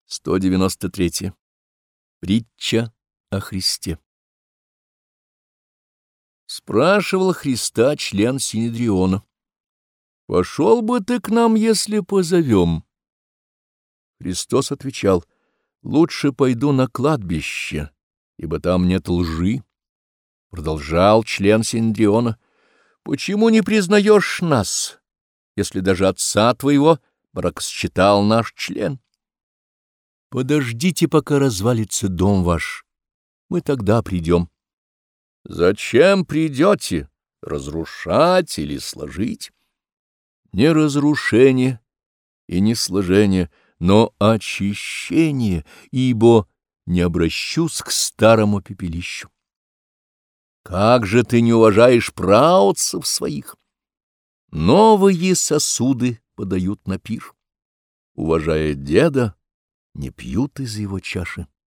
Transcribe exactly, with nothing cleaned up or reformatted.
сто девяносто три. Притча о Христе. Спрашивал Христа член Синедриона: «Пошел бы ты к нам, если позовем?» Христос отвечал: «Лучше пойду на кладбище, ибо там нет лжи». Продолжал член Синедриона: «Почему не признаешь нас, если даже отца твоего бракосчитал наш член? Подождите, пока развалится дом ваш, мы тогда придем». «Зачем придете? Разрушать или сложить?» Не разрушение и не сложение, но очищение, ибо не обращусь к старому пепелищу. Как же ты не уважаешь праотцев своих? Новые сосуды подают на пир. Уважая деда, не пьют из его чаши.